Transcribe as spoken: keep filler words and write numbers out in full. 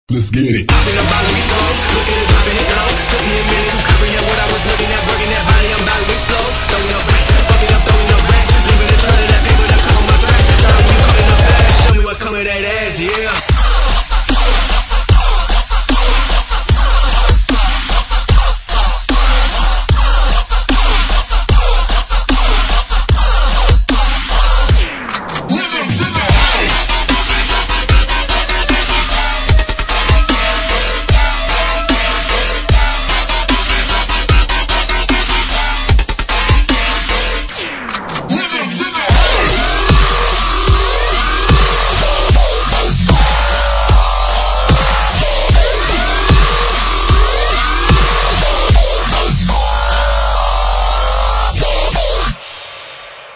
Let's get it. Popping up, let me go. Look at it, dropping it low. Took me a minute to comprehend what I was looking at. Working that body, I'm about to explode. Throwing up racks, fucking up, throwing up racks. Leaving a trail of that paper that come on my tracks. Show me you coming up fast. Show me what come of that ass, yeah.